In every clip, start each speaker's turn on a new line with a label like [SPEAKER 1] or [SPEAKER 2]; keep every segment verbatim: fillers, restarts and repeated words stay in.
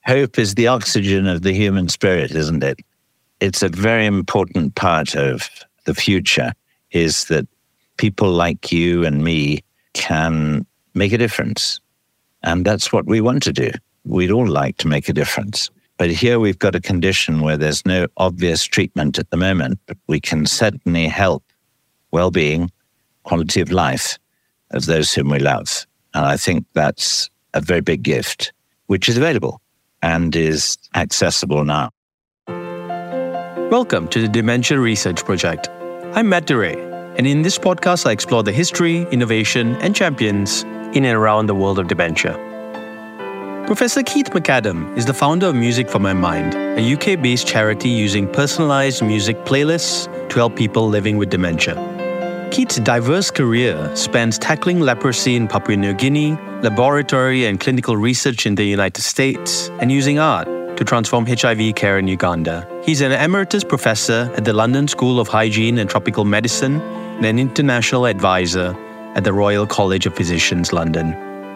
[SPEAKER 1] hope is the oxygen of the human spirit, isn't it? It's a very important part of the future, is that people like you and me can make a difference. And that's what we want to do. We'd all like to make a difference. But here we've got a condition where there's no obvious treatment at the moment, but we can certainly help well-being, quality of life of those whom we love. And I think that's a very big gift, which is available and is accessible now.
[SPEAKER 2] Welcome to the Dementia Research Project. I'm Matt DeRay, and in this podcast I explore the history, innovation, and champions in and around the world of dementia. Professor Keith McAdam is the founder of Music for My Mind, a U K-based charity using personalized music playlists to help people living with dementia. Keith's diverse career spans tackling leprosy in Papua New Guinea, laboratory and clinical research in the United States, and using art to transform H I V care in Uganda. He's an emeritus professor at the London School of Hygiene and Tropical Medicine and an international advisor at the Royal College of Physicians, London.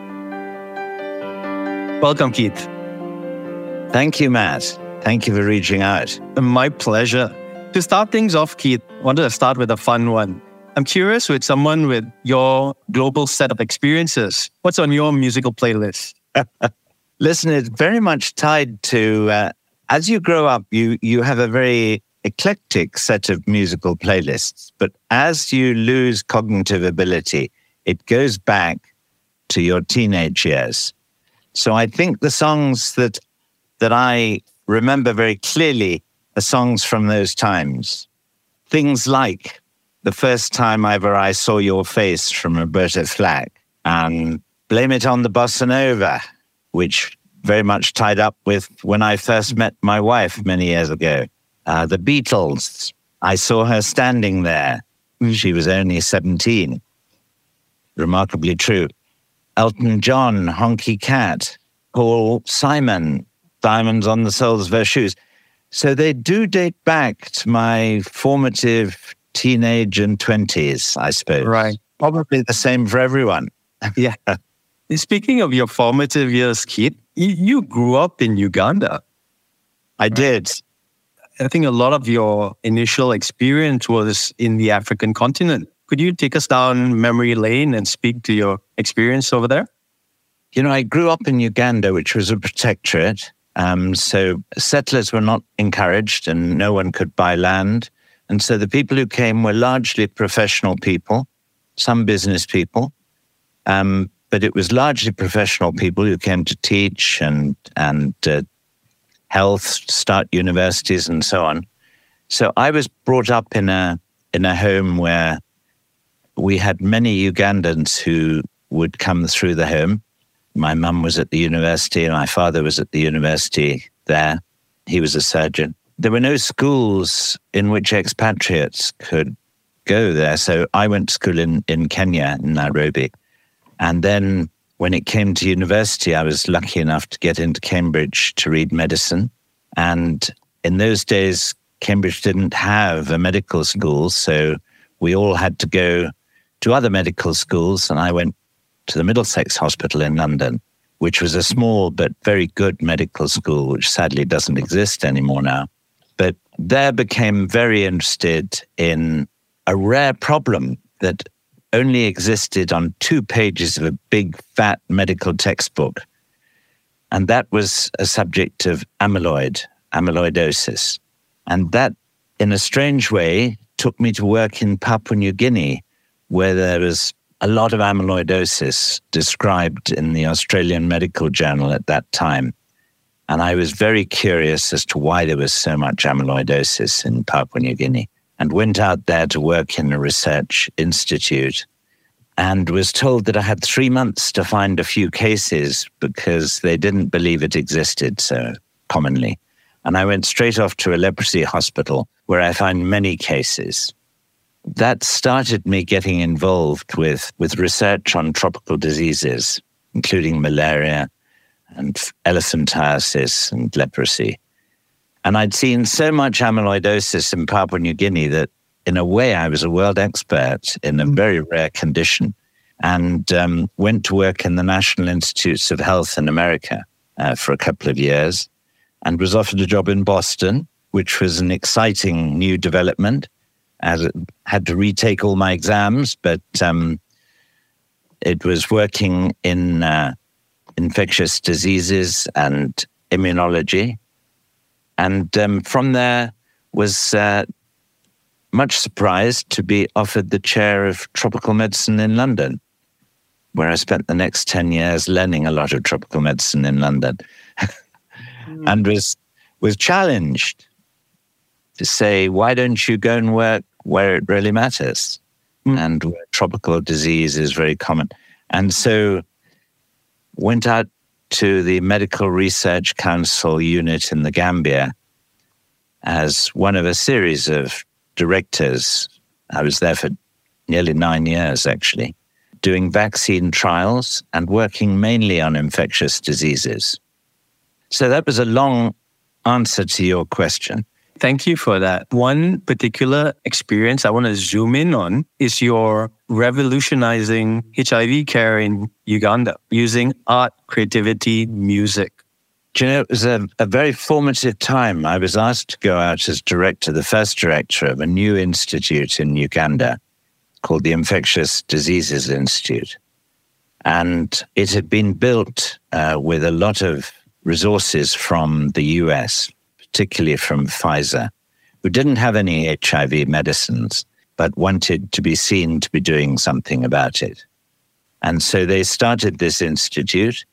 [SPEAKER 2] Welcome, Keith.
[SPEAKER 1] Thank you, Matt. Thank you for reaching out.
[SPEAKER 2] My pleasure. To start things off, Keith, I wanted to start with a fun one. I'm curious, with someone with your global set of experiences, what's on your musical playlist?
[SPEAKER 1] Listen, it's very much tied to, uh, as you grow up, you, you have a very eclectic set of musical playlists. But as you lose cognitive ability, it goes back to your teenage years. So I think the songs that that I remember very clearly are songs from those times. Things like The First Time Ever I Saw Your Face from Roberta Flack, and Blame It on the Bossa Nova, which very much tied up with when I first met my wife many years ago. Uh, the Beatles, I saw her standing there. She was only seventeen. Remarkably true. Elton John, Honky Cat, Paul Simon, Diamonds on the Soles of Her Shoes. So they do date back to my formative teenage and twenties, I suppose.
[SPEAKER 2] Right.
[SPEAKER 1] Probably the same for everyone.
[SPEAKER 2] Yeah. Speaking of your formative years, Keith, you, you grew up in Uganda.
[SPEAKER 1] I did.
[SPEAKER 2] I think a lot of your initial experience was in the African continent. Could you take us down memory lane and speak to your experience over there?
[SPEAKER 1] You know, I grew up in Uganda, which was a protectorate. Um, so settlers were not encouraged and no one could buy land. And so the people who came were largely professional people, some business people. Um, but it was largely professional people who came to teach and, and uh, health, start universities and so on. So I was brought up in a in a home where we had many Ugandans who would come through the home. My mum was at the university and my father was at the university there. He was a surgeon. There were no schools in which expatriates could go there. So I went to school in, in Kenya, in Nairobi. And then when it came to university, I was lucky enough to get into Cambridge to read medicine. And in those days, Cambridge didn't have a medical school. So we all had to go to other medical schools, and I went to the Middlesex Hospital in London, which was a small but very good medical school, which sadly doesn't exist anymore now. But there became very interested in a rare problem that only existed on two pages of a big, fat medical textbook. And that was a subject of amyloid, amyloidosis. And that, in a strange way, took me to work in Papua New Guinea, where there was a lot of amyloidosis described in the Australian Medical Journal at that time. And I was very curious as to why there was so much amyloidosis in Papua New Guinea, and went out there to work in a research institute and was told that I had three months to find a few cases because they didn't believe it existed so commonly. And I went straight off to a leprosy hospital where I found many cases. That started me getting involved with, with research on tropical diseases, including malaria and elephantiasis and leprosy. And I'd seen so much amyloidosis in Papua New Guinea that, in a way, I was a world expert in a very rare condition, and um, went to work in the National Institutes of Health in America. uh, for a couple of years and was offered a job in Boston, which was an exciting new development, as it had to retake all my exams, but um, it was working in uh, infectious diseases and immunology. And um, from there was uh, much surprised to be offered the chair of tropical medicine in London, where I spent the next ten years learning a lot of tropical medicine in London. mm. And was was challenged to say, why don't you go and work where it really matters? Mm. And where tropical disease is very common. And so went out to the Medical Research Council unit in the Gambia as one of a series of directors. I was there for nearly nine years, actually, doing vaccine trials and working mainly on infectious diseases. So that was a long answer to your question.
[SPEAKER 2] Thank you for that. One particular experience I want to zoom in on is your revolutionizing H I V care in Uganda using art, creativity, music.
[SPEAKER 1] Do you know, it was a, a very formative time. I was asked to go out as director, the first director of a new institute in Uganda called the Infectious Diseases Institute. And it had been built uh, with a lot of resources from the U S, particularly from Pfizer, who didn't have any H I V medicines, but wanted to be seen to be doing something about it. And so they started this institute,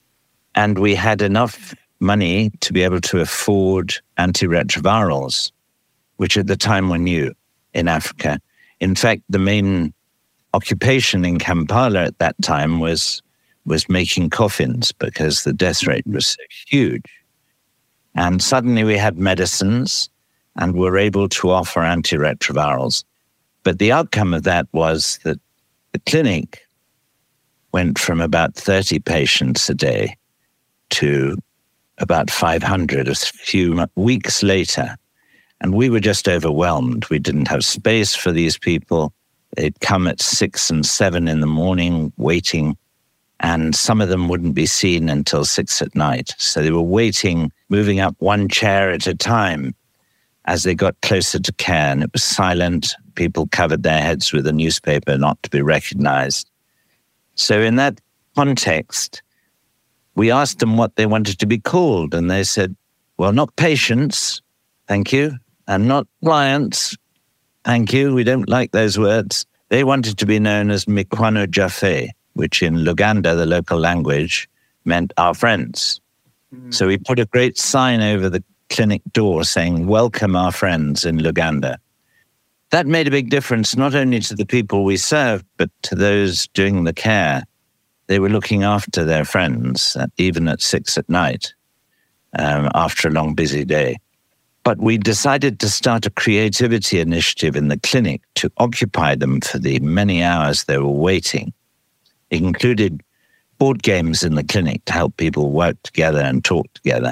[SPEAKER 1] and we had enough money to be able to afford antiretrovirals, which at the time were new in Africa. In fact, the main occupation in Kampala at that time was, was making coffins because the death rate was so huge. And suddenly we had medicines and were able to offer antiretrovirals. But the outcome of that was that the clinic went from about thirty patients a day to about five hundred a few weeks later. And we were just overwhelmed. We didn't have space for these people. They'd come at six and seven in the morning waiting, and some of them wouldn't be seen until six at night. So they were waiting, moving up one chair at a time as they got closer to care, and it was silent. People covered their heads with a newspaper not to be recognized. So in that context, we asked them what they wanted to be called, and they said, well, not patients, thank you, and not clients, thank you, we don't like those words. They wanted to be known as Mikwano Jaffe, which in Luganda, the local language, meant our friends. Mm. So we put a great sign over the clinic door saying, welcome our friends in Luganda. That made a big difference, not only to the people we served, but to those doing the care. They were looking after their friends, even at six at night, um, after a long, busy day. But we decided to start a creativity initiative in the clinic to occupy them for the many hours they were waiting. It included board games in the clinic to help people work together and talk together.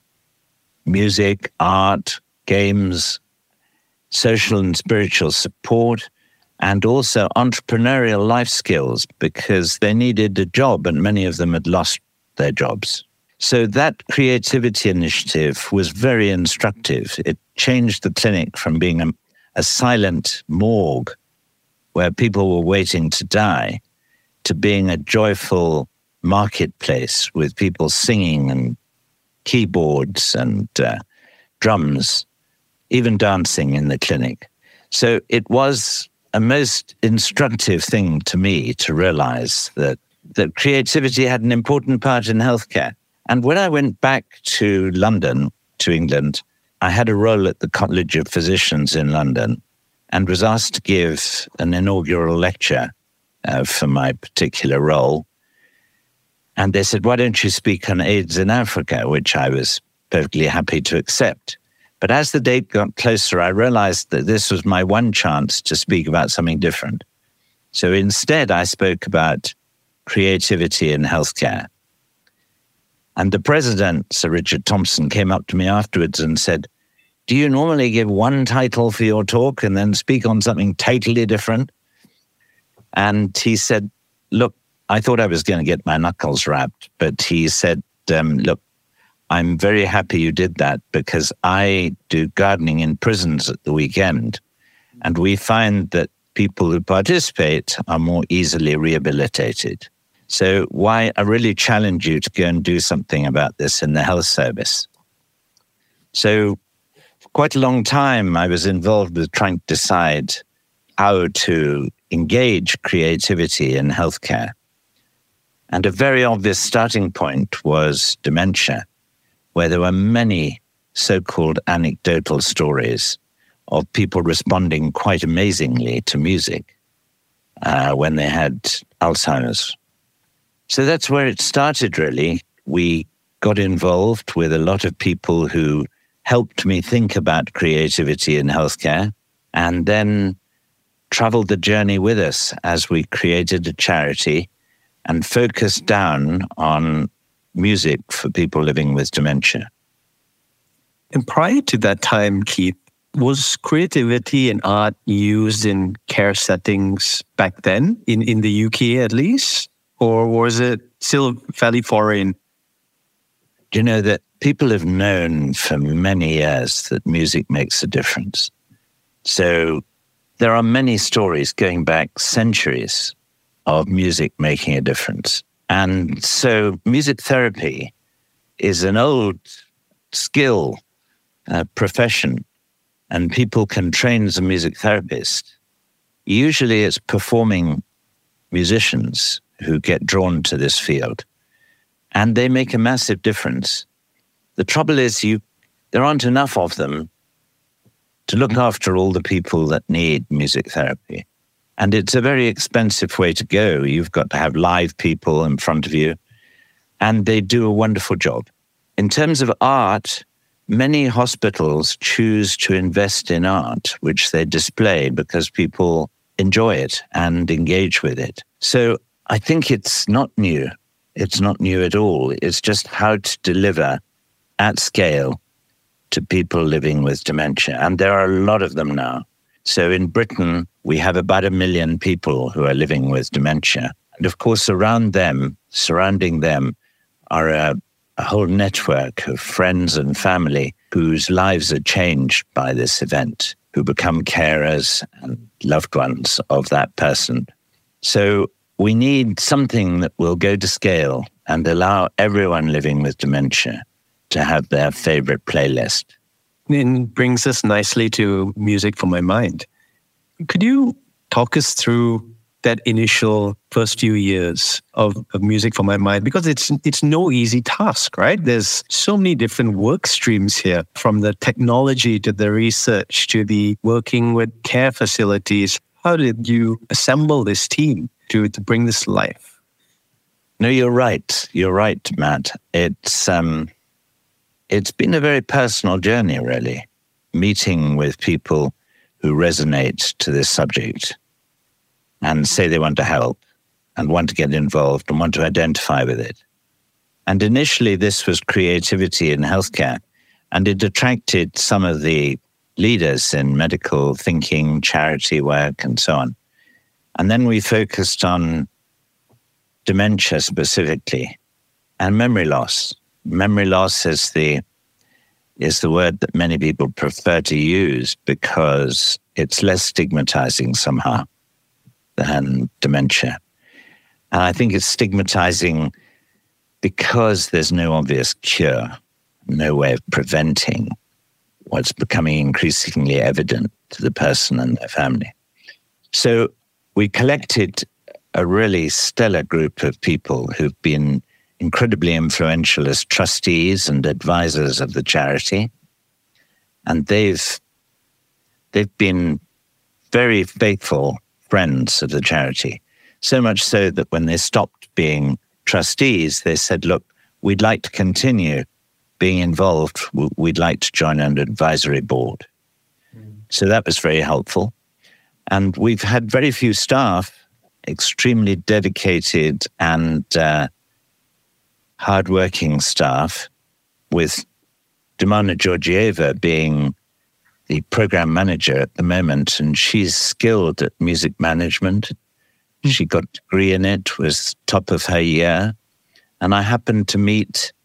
[SPEAKER 1] Music, art, games, social and spiritual support, and also entrepreneurial life skills, because they needed a job and many of them had lost their jobs. So that creativity initiative was very instructive. It changed the clinic from being a, a silent morgue where people were waiting to die to being a joyful marketplace with people singing and keyboards and uh, drums, even dancing in the clinic. So it was a most instructive thing to me to realize that, that creativity had an important part in healthcare. And when I went back to London, to England, I had a role at the College of Physicians in London and was asked to give an inaugural lecture uh, for my particular role. And they said, why don't you speak on AIDS in Africa, which I was perfectly happy to accept. But as the date got closer, I realized that this was my one chance to speak about something different. So instead, I spoke about creativity in healthcare. And the president, Sir Richard Thompson, came up to me afterwards and said, do you normally give one title for your talk and then speak on something totally different? And he said, look, I thought I was going to get my knuckles rapped, but he said, um, look, I'm very happy you did that because I do gardening in prisons at the weekend. And we find that people who participate are more easily rehabilitated. So why I really challenge you to go and do something about this in the health service. So for quite a long time, I was involved with trying to decide how to engage creativity in healthcare. And a very obvious starting point was dementia, where there were many so-called anecdotal stories of people responding quite amazingly to music uh, when they had Alzheimer's. So that's where it started, really. We got involved with a lot of people who helped me think about creativity in healthcare, and then traveled the journey with us as we created a charity and focused down on music for people living with dementia.
[SPEAKER 2] And prior to that time, Keith, was creativity and art used in care settings back then, in, in the U K at least? Or was it still fairly foreign?
[SPEAKER 1] Do you know that people have known for many years that music makes a difference? So there are many stories going back centuries of music making a difference. And so music therapy is an old skill, uh, profession, and people can train as a music therapist. Usually it's performing musicians who get drawn to this field, and they make a massive difference. The trouble is you there aren't enough of them to look after all the people that need music therapy. And it's a very expensive way to go. You've got to have live people in front of you, and they do a wonderful job. In terms of art, many hospitals choose to invest in art, which they display because people enjoy it and engage with it. So I think it's not new. It's not new at all. It's just how to deliver at scale to people living with dementia. And there are a lot of them now. So in Britain, we have about a million people who are living with dementia. And of course, around them, surrounding them, are a, a whole network of friends and family whose lives are changed by this event, who become carers and loved ones of that person. So we need something that will go to scale and allow everyone living with dementia to have their favorite playlist.
[SPEAKER 2] It brings us nicely to Music for My Mind. Could you talk us through that initial first few years of, of Music for My Mind? Because it's it's no easy task, right? There's so many different work streams here, from the technology to the research to the working with care facilities. How did you assemble this team to, to bring this to life?
[SPEAKER 1] No, you're right. You're right, Matt. It's um, it's been a very personal journey, really, meeting with people who resonate to this subject and say they want to help and want to get involved and want to identify with it. And initially, this was creativity in healthcare, and it attracted some of the leaders in medical thinking, charity work, and so on. And then we focused on dementia specifically and memory loss. Memory loss is the is the word that many people prefer to use because it's less stigmatizing somehow than dementia. And I think it's stigmatizing because there's no obvious cure, no way of preventing what's becoming increasingly evident to the person and their family. So we collected a really stellar group of people who've been incredibly influential as trustees and advisors of the charity. And they've they've been very faithful friends of the charity, so much so that when they stopped being trustees, they said, look, we'd like to continue being involved. We'd like to join an advisory board. Mm. So that was very helpful. And we've had very few staff, extremely dedicated and uh, hardworking staff, with Dimana Georgieva being the program manager at the moment, and she's skilled at music management. She got a degree in it, was top of her year. And I happened to meet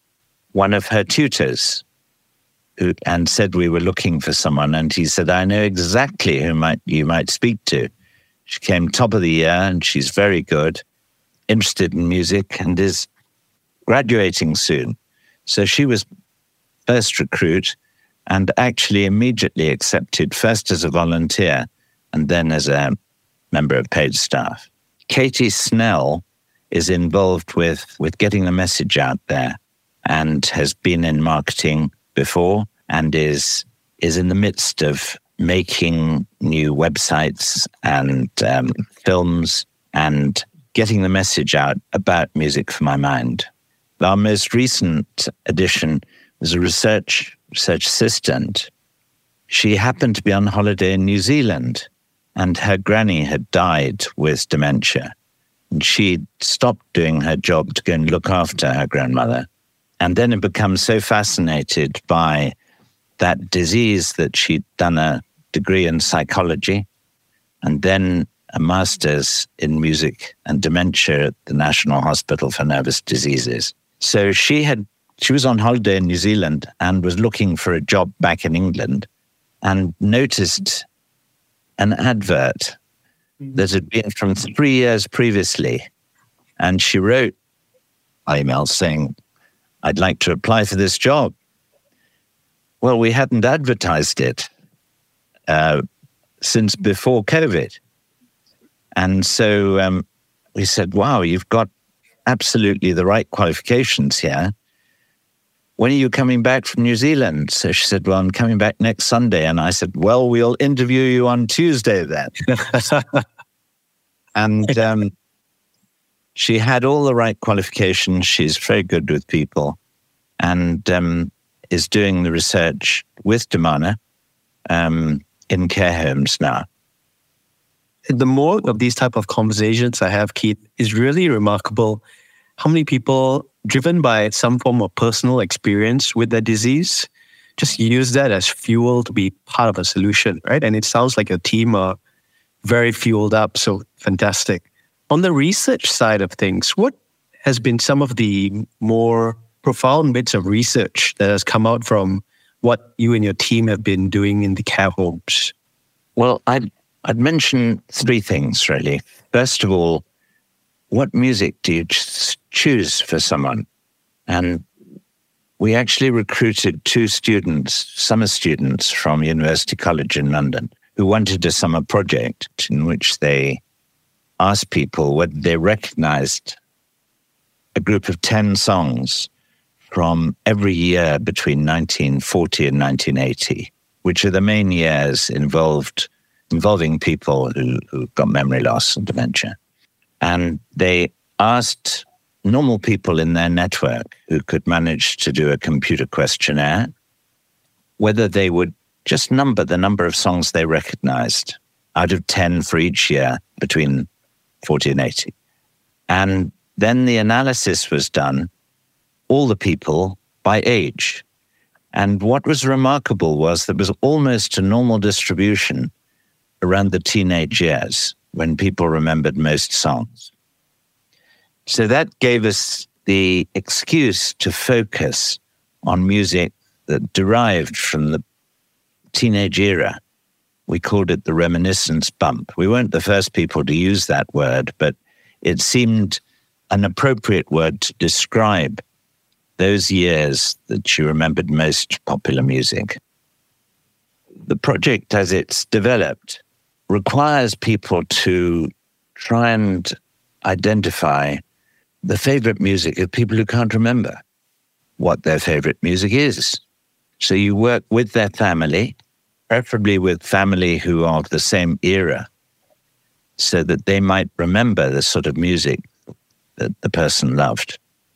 [SPEAKER 1] one of her tutors who, and said we were looking for someone. And he said, I know exactly who might you might speak to. She came top of the year and she's very good, interested in music and is graduating soon. So she was first recruit and actually immediately accepted first as a volunteer and then as a member of paid staff. Katie Snell is involved with, with getting the message out there and has been in marketing before and is is in the midst of making new websites and um, films and getting the message out about Music for My Mind. Our most recent addition was a research research assistant. She happened to be on holiday in New Zealand and her granny had died with dementia. And she stopped doing her job to go and look after her grandmother. And then had become so fascinated by that disease that she'd done a degree in psychology and then a master's in music and dementia at the National Hospital for Nervous Diseases. So she had she was on holiday in New Zealand and was looking for a job back in England and noticed an advert that had been from three years previously. And she wrote email saying, I'd like to apply for this job. Well, we hadn't advertised it uh, since before COVID. And so um, we said, wow, you've got absolutely the right qualifications here. When are you coming back from New Zealand? So she said, well, I'm coming back next Sunday. And I said, well, we'll interview you on Tuesday then. and um, she had all the right qualifications. She's very good with people and um, is doing the research with Damana um, in care homes now.
[SPEAKER 2] The more of these type of conversations I have, Keith, is really remarkable how many people, driven by some form of personal experience with their disease, just use that as fuel to be part of a solution, right? And it sounds like your team are very fueled up, so fantastic. On the research side of things, what has been some of the more profound bits of research that has come out from what you and your team have been doing in the care homes?
[SPEAKER 1] Well, I'd, I'd mention three things, really. First of all, what music do you ch- choose for someone? And we actually recruited two students, summer students from University College in London, who wanted a summer project in which they asked people whether they recognized a group of ten songs from every year between nineteen forty and nineteen eighty, which are the main years involved involving people who, who got memory loss and dementia. And they asked normal people in their network who could manage to do a computer questionnaire whether they would just number the number of songs they recognized out of ten for each year between forty and eighty. And then the analysis was done, all the people by age. And what was remarkable was there was almost a normal distribution around the teenage years when people remembered most songs. So that gave us the excuse to focus on music that derived from the teenage era. We called it the reminiscence bump. We weren't the first people to use that word, but it seemed an appropriate word to describe those years that you remembered most popular music. The project, as it's developed, requires people to try and identify the favorite music of people who can't remember what their favorite music is. So you work with their family, preferably with family who are of the same era, so that they might remember the sort of music that the person loved.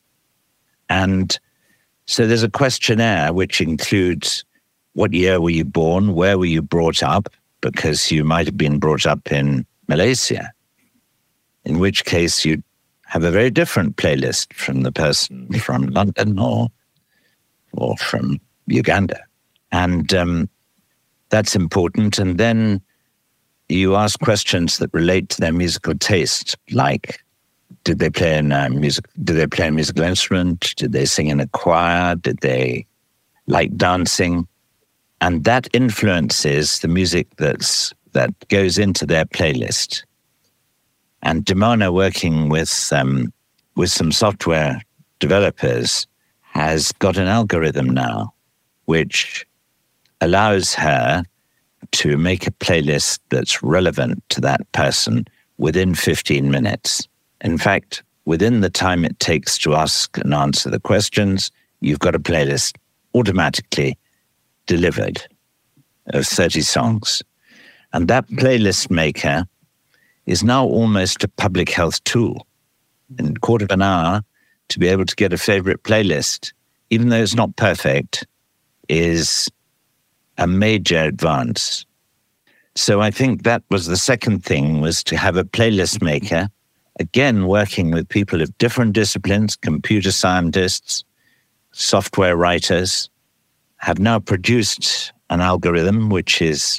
[SPEAKER 1] And so there's a questionnaire which includes what year were you born, where were you brought up, because you might have been brought up in Malaysia, in which case you'd have a very different playlist from the person from London or, or from Uganda. And um, that's important. And then you ask questions that relate to their musical taste, like did they play in a music? Did they play a musical instrument? Did they sing in a choir? Did they like dancing? And that influences the music that's that goes into their playlist. And Dimona, working with um, with some software developers, has got an algorithm now which allows her to make a playlist that's relevant to that person within fifteen minutes. In fact, within the time it takes to ask and answer the questions, you've got a playlist automatically delivered of thirty songs. And that playlist maker is now almost a public health tool. In a quarter of an hour, to be able to get a favorite playlist, even though it's not perfect, is a major advance. So I think that was the second thing, was to have a playlist maker, again, working with people of different disciplines, computer scientists, software writers, have now produced an algorithm which is,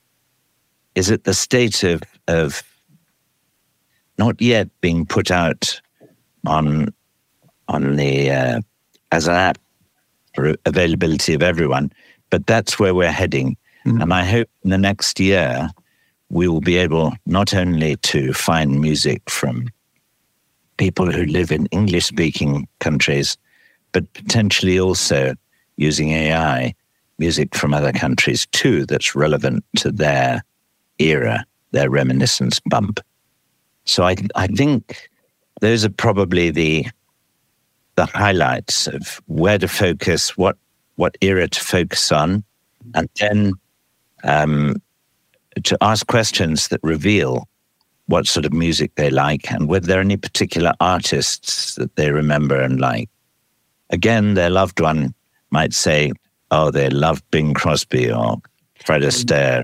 [SPEAKER 1] is at the state of, of not yet being put out on, on the uh, as an app for availability of everyone, but that's where we're heading. Mm. And I hope in the next year, we will be able not only to find music from people who live in English-speaking countries, but potentially also using A I, music from other countries too, that's relevant to their era, their reminiscence bump. So I, I think those are probably the the highlights of where to focus, what what era to focus on, and then um, to ask questions that reveal what sort of music they like and whether there are any particular artists that they remember and like. Again, their loved one might say, oh, they love Bing Crosby or Fred Astaire.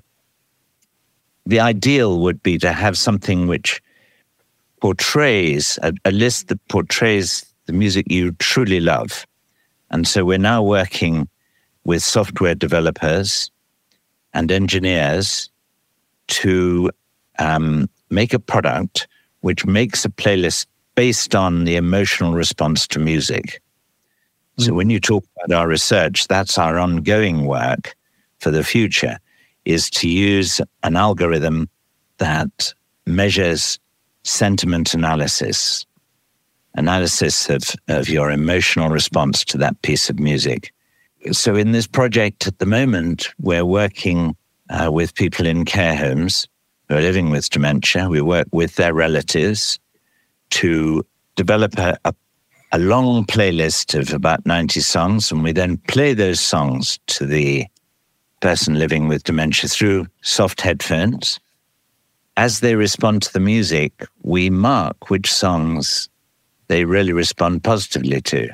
[SPEAKER 1] The ideal would be to have something which portrays, a, a list that portrays the music you truly love. And so we're now working with software developers and engineers to um, make a product which makes a playlist based on the emotional response to music. Mm. So when you talk about our research, that's our ongoing work for the future, is to use an algorithm that measures sentiment analysis, analysis of, of your emotional response to that piece of music. So in this project at the moment, we're working uh, with people in care homes who are living with dementia. We work with their relatives to develop a, a, a long playlist of about ninety songs, and we then play those songs to the person living with dementia through soft headphones. As they respond to the music, we mark which songs they really respond positively to.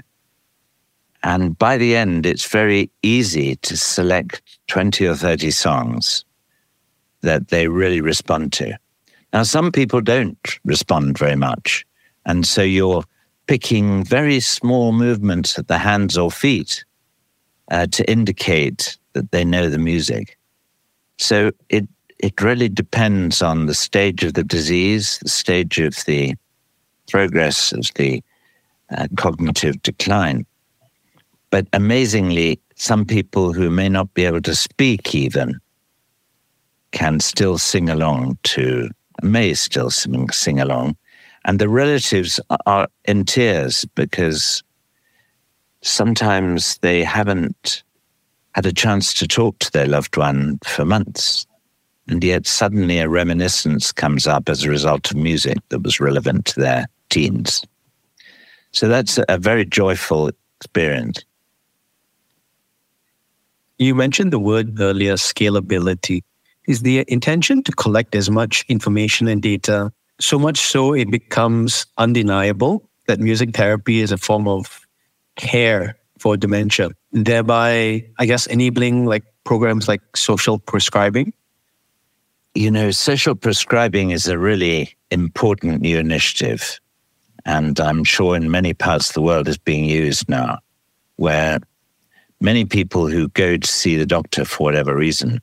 [SPEAKER 1] And by the end, it's very easy to select twenty or thirty songs that they really respond to. Now, some people don't respond very much. And so you're picking very small movements of the hands or feet uh, to indicate that they know the music. So it it really depends on the stage of the disease, the stage of the progress of the uh, cognitive decline. But amazingly, some people who may not be able to speak even can still sing along to, may still sing, sing along. And the relatives are in tears because sometimes they haven't had a chance to talk to their loved one for months. And yet suddenly a reminiscence comes up as a result of music that was relevant to their teens. So that's a very joyful experience.
[SPEAKER 2] You mentioned the word earlier, scalability. Is the intention to collect as much information and data, so much so it becomes undeniable that music therapy is a form of care for dementia, thereby, I guess, enabling like programs like social prescribing?
[SPEAKER 1] You know, social prescribing is a really important new initiative. And I'm sure in many parts of the world is being used now, where many people who go to see the doctor for whatever reason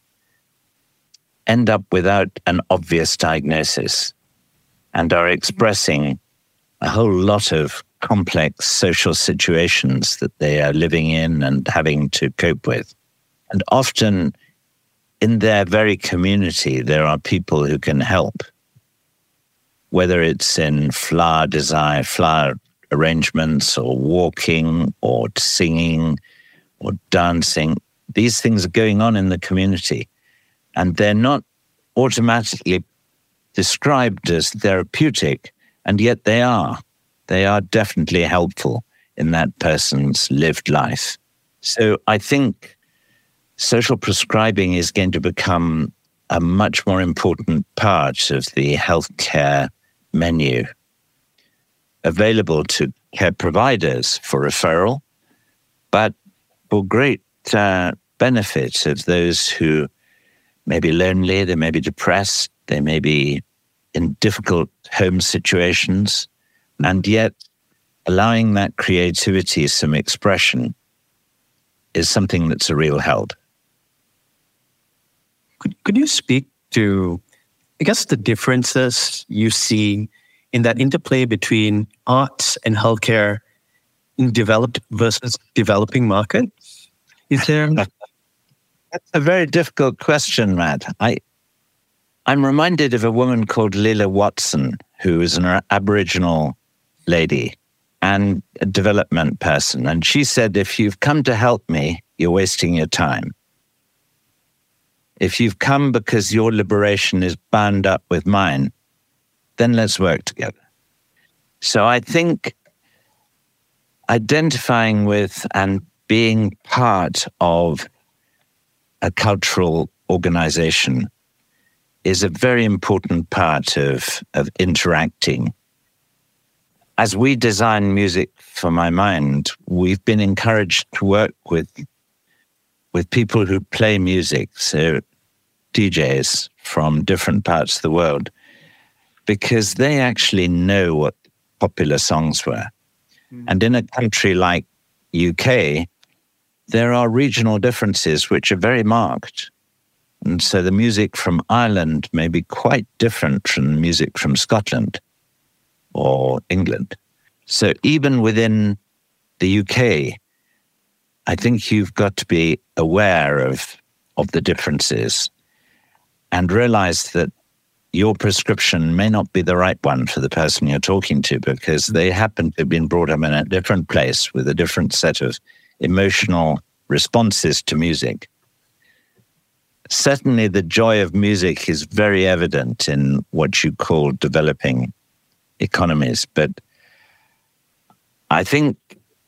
[SPEAKER 1] end up without an obvious diagnosis and are expressing a whole lot of complex social situations that they are living in and having to cope with. And often in their very community, there are people who can help, whether it's in flower design, flower arrangements, or walking, or singing, or dancing. These things are going on in the community, and they're not automatically described as therapeutic, and yet they are. They are definitely helpful in that person's lived life. So I think social prescribing is going to become a much more important part of the healthcare menu, available to care providers for referral, but for great uh, benefit of those who may be lonely, they may be depressed, they may be in difficult home situations, and yet allowing that creativity some expression is something that's a real help.
[SPEAKER 2] Could, could you speak to, I guess, the differences you see in that interplay between arts and healthcare in developed versus developing markets? Is there...
[SPEAKER 1] That's a very difficult question, Matt. I, I'm reminded of a woman called Lila Watson, who is an Aboriginal lady and a development person. And she said, if you've come to help me, you're wasting your time. If you've come because your liberation is bound up with mine, then let's work together. So I think identifying with and being part of a cultural organization is a very important part of, of interacting. As we design music for My Mind, we've been encouraged to work with with people who play music, so D Js from different parts of the world, because they actually know what popular songs were. Mm. And in a country like U K, there are regional differences which are very marked. And so the music from Ireland may be quite different from the music from Scotland or England. So even within the U K, I think you've got to be aware of, of the differences and realize that your prescription may not be the right one for the person you're talking to, because they happen to have been brought up in a different place with a different set of emotional responses to music. Certainly the joy of music is very evident in what you call developing economies, but I think,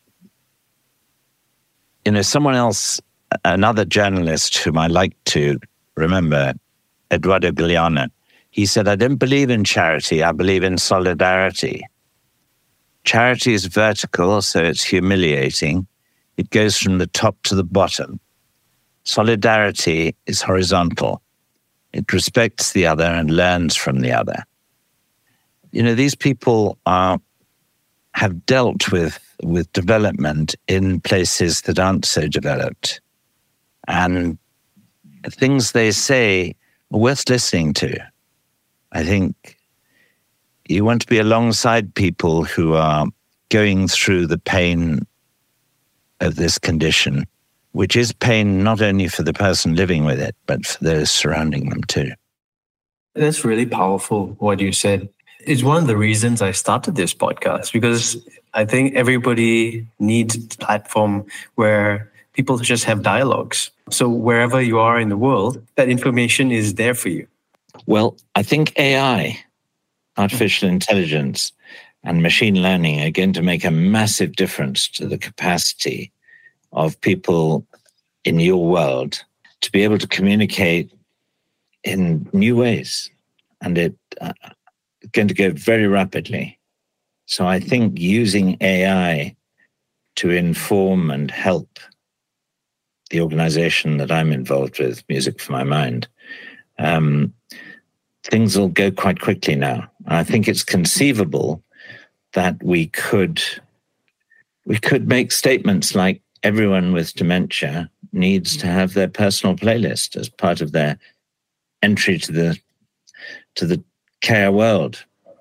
[SPEAKER 1] you know, someone else, another journalist whom I like to remember, Eduardo Galeano, he said, I don't believe in charity, I believe in solidarity. Charity is vertical, so it's humiliating. It goes from the top to the bottom. Solidarity is horizontal. It respects the other and learns from the other. You know, these people are have dealt with, with development in places that aren't so developed. And things they say are worth listening to. I think you want to be alongside people who are going through the pain of this condition, which is pain not only for the person living with it, but for those surrounding them too.
[SPEAKER 2] That's really powerful, what you said. It's one of the reasons I started this podcast, because I think everybody needs a platform where people just have dialogues. So wherever you are in the world, that information is there for you.
[SPEAKER 1] Well, I think A I, artificial intelligence, and machine learning are going to make a massive difference to the capacity of people in your world to be able to communicate in new ways. And it's uh, going to go very rapidly. So I think using A I to inform and help the organization that I'm involved with, Music for My Mind, um, things will go quite quickly now. I think it's conceivable that we could we could make statements like everyone with dementia needs to have their personal playlist as part of their entry to the to the care world.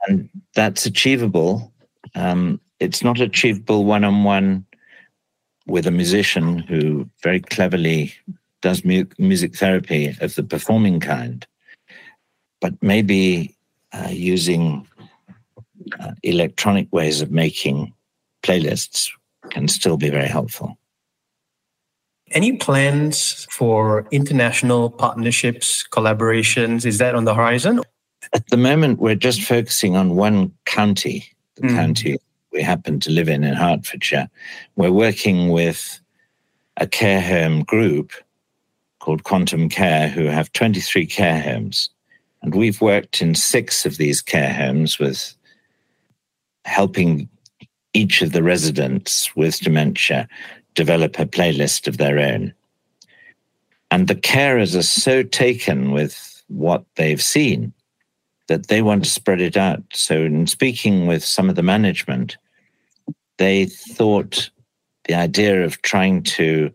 [SPEAKER 1] And that's achievable. Um, it's not achievable one-on-one with a musician who very cleverly does mu- music therapy of the performing kind, but maybe uh, using uh, electronic ways of making playlists can still be very helpful.
[SPEAKER 2] Any plans for international partnerships, collaborations? Is that on the horizon?
[SPEAKER 1] At the moment, we're just focusing on one county, the mm. county we happen to live in, in Hertfordshire. We're working with a care home group called Quantum Care, who have twenty-three care homes. And we've worked in six of these care homes with helping each of the residents with dementia develop a playlist of their own. And the carers are so taken with what they've seen that they want to spread it out. So in speaking with some of the management, they thought the idea of trying to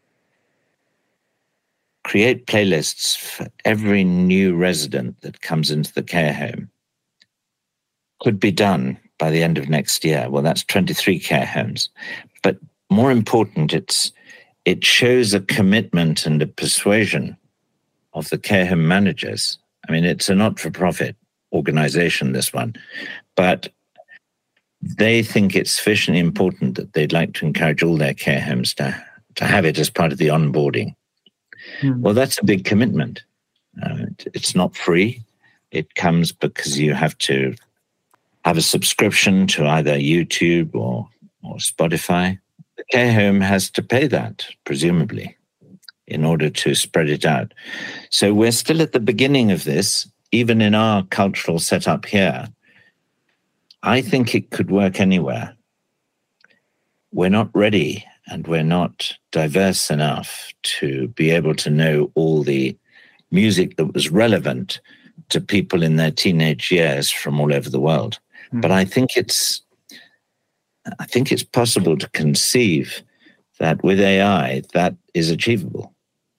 [SPEAKER 1] create playlists for every new resident that comes into the care home could be done by the end of next year. Well, that's twenty-three care homes. But more important, it's it shows a commitment and a persuasion of the care home managers. I mean, it's a not-for-profit organization, this one, but they think it's sufficiently important that they'd like to encourage all their care homes to, to have it as part of the onboarding. Mm. Well, that's a big commitment. Uh, it's not free. It comes because you have to have a subscription to either YouTube or, or Spotify. The care home has to pay that, presumably, in order to spread it out. So we're still at the beginning of this, even in our cultural setup here. I think it could work anywhere. We're not ready and we're not diverse enough to be able to know all the music that was relevant to people in their teenage years from all over the world. Mm-hmm. But I think it's I think it's possible to conceive that with A I, that is achievable.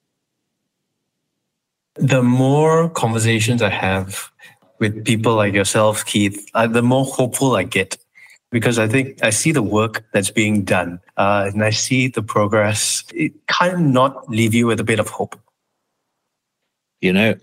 [SPEAKER 2] The more conversations I have with people like yourself, Keith, uh, the more hopeful I get, because I think I see the work that's being done uh, and I see the progress. It cannot leave you with a bit of hope.
[SPEAKER 1] You know,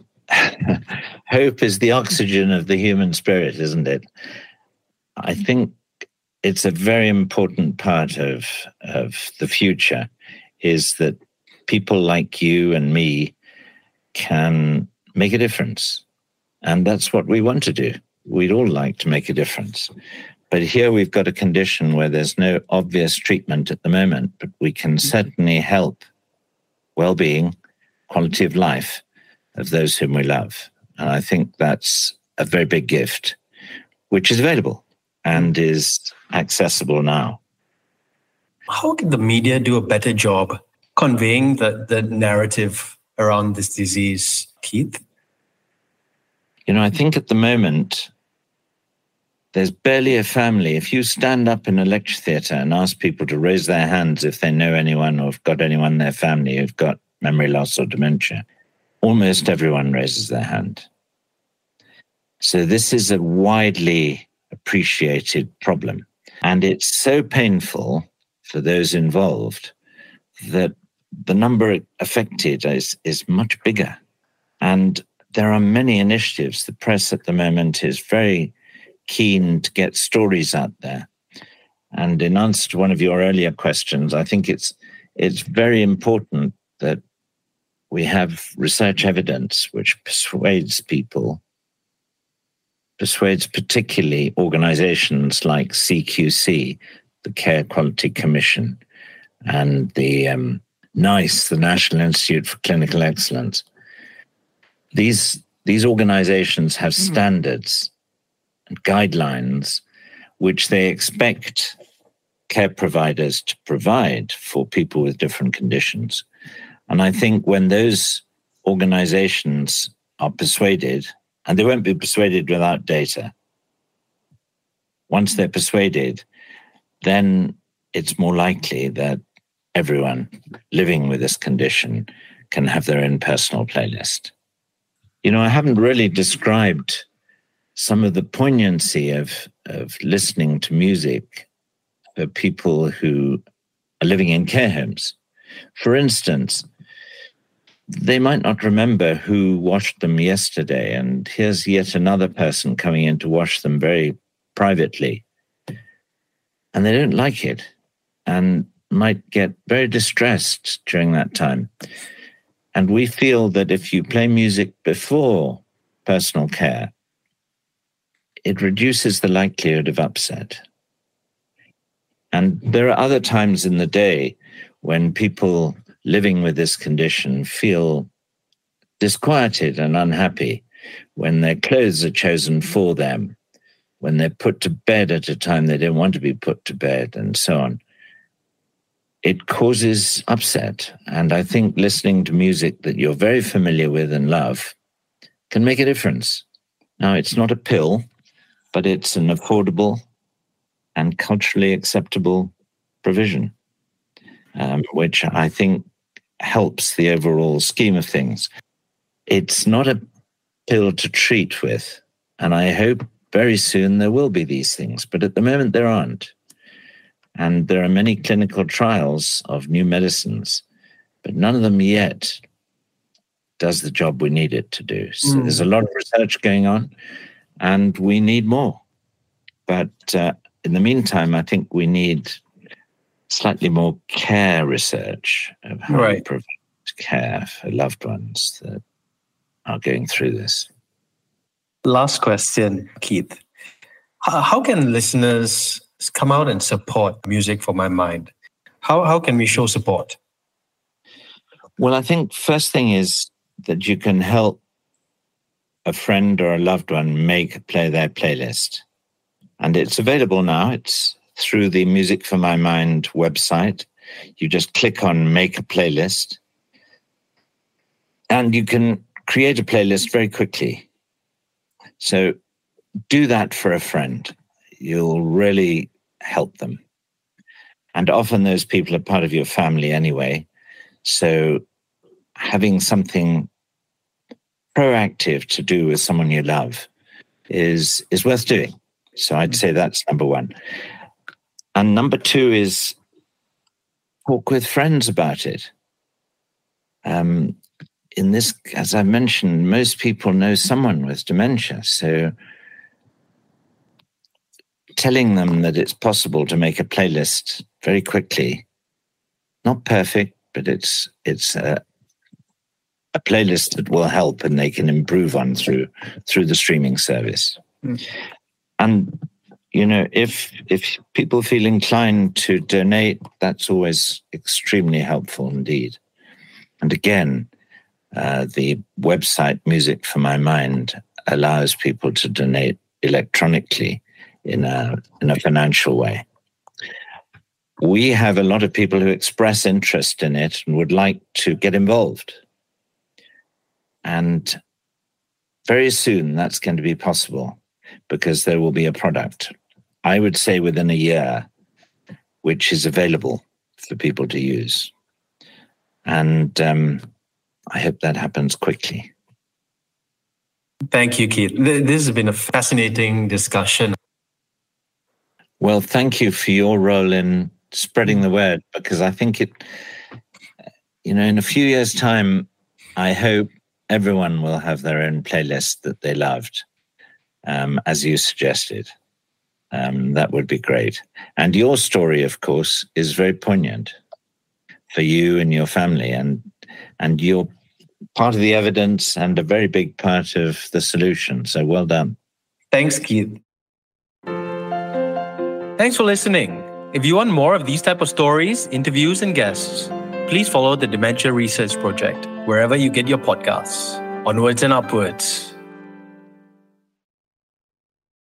[SPEAKER 1] hope is the oxygen of the human spirit, isn't it? I think it's a very important part of, of the future is that people like you and me can make a difference. And that's what we want to do. We'd all like to make a difference. But here we've got a condition where there's no obvious treatment at the moment, but we can certainly help well-being, quality of life of those whom we love. And I think that's a very big gift, which is available and is accessible now.
[SPEAKER 2] How can the media do a better job conveying the, the narrative around this disease, Keith?
[SPEAKER 1] You know, I think at the moment, there's barely a family. If you stand up in a lecture theatre and ask people to raise their hands if they know anyone or have got anyone in their family who've got memory loss or dementia, almost everyone raises their hand. So this is a widely appreciated problem. And it's so painful for those involved that the number affected is, is much bigger. And there are many initiatives. The press at the moment is very keen to get stories out there. And in answer to one of your earlier questions, I think it's it's very important that we have research evidence which persuades people, persuades particularly organizations like C Q C, the Care Quality Commission, and the um, NICE, the National Institute for Clinical Excellence. These, these organizations have standards and guidelines which they expect care providers to provide for people with different conditions. And I think when those organizations are persuaded, and they won't be persuaded without data, once they're persuaded, then it's more likely that everyone living with this condition can have their own personal playlist. You know, I haven't really described some of the poignancy of, of listening to music for people who are living in care homes. For instance, they might not remember who washed them yesterday, and here's yet another person coming in to wash them very privately. And they don't like it and might get very distressed during that time. And we feel that if you play music before personal care, it reduces the likelihood of upset. And there are other times in the day when people living with this condition feel disquieted and unhappy, when their clothes are chosen for them, when they're put to bed at a time they don't want to be put to bed, and so on. It causes upset. And I think listening to music that you're very familiar with and love can make a difference. Now, it's not a pill, but it's an affordable and culturally acceptable provision, um, which I think helps the overall scheme of things. It's not a pill to treat with, and I hope very soon there will be these things, but at the moment there aren't. And there are many clinical trials of new medicines, but none of them yet does the job we need it to do. So mm. there's a lot of research going on, and we need more. But uh, in the meantime, I think we need slightly more care research of how right. to provide care for loved ones that are going through this.
[SPEAKER 2] Last question, Keith. How can listeners come out and support Music for My Mind? How how can we show support?
[SPEAKER 1] Well, I think first thing is that you can help a friend or a loved one make play their playlist. And it's available now. It's through the Music for My Mind website. You just click on Make a Playlist, and you can create a playlist very quickly. So do that for a friend. You'll really help them. And often those people are part of your family anyway. So having something proactive to do with someone you love is, is worth doing. So I'd say that's number one. And number two is talk with friends about it. Um, in this, as I mentioned, most people know someone with dementia. So telling them that it's possible to make a playlist very quickly, not perfect, but it's it's a, a playlist that will help and they can improve on through through the streaming service. Mm. And you know, if if people feel inclined to donate, that's always extremely helpful indeed. And again, uh, the website Music for My Mind allows people to donate electronically in a in a financial way. We have a lot of people who express interest in it and would like to get involved. And very soon that's going to be possible because there will be a product, I would say within a year, which is available for people to use. And um, I hope that happens quickly.
[SPEAKER 2] Thank you, Keith. This has been a fascinating discussion.
[SPEAKER 1] Well, thank you for your role in spreading the word, because I think it, you know, in a few years' time, I hope everyone will have their own playlist that they loved, um, as you suggested. Um, that would be great. And your story, of course, is very poignant for you and your family, and and you're part of the evidence and a very big part of the solution. So well done.
[SPEAKER 2] Thanks, Keith. Thanks for listening. If you want more of these type of stories, interviews, and guests, please follow the Dementia Research Project wherever you get your podcasts. Onwards and upwards.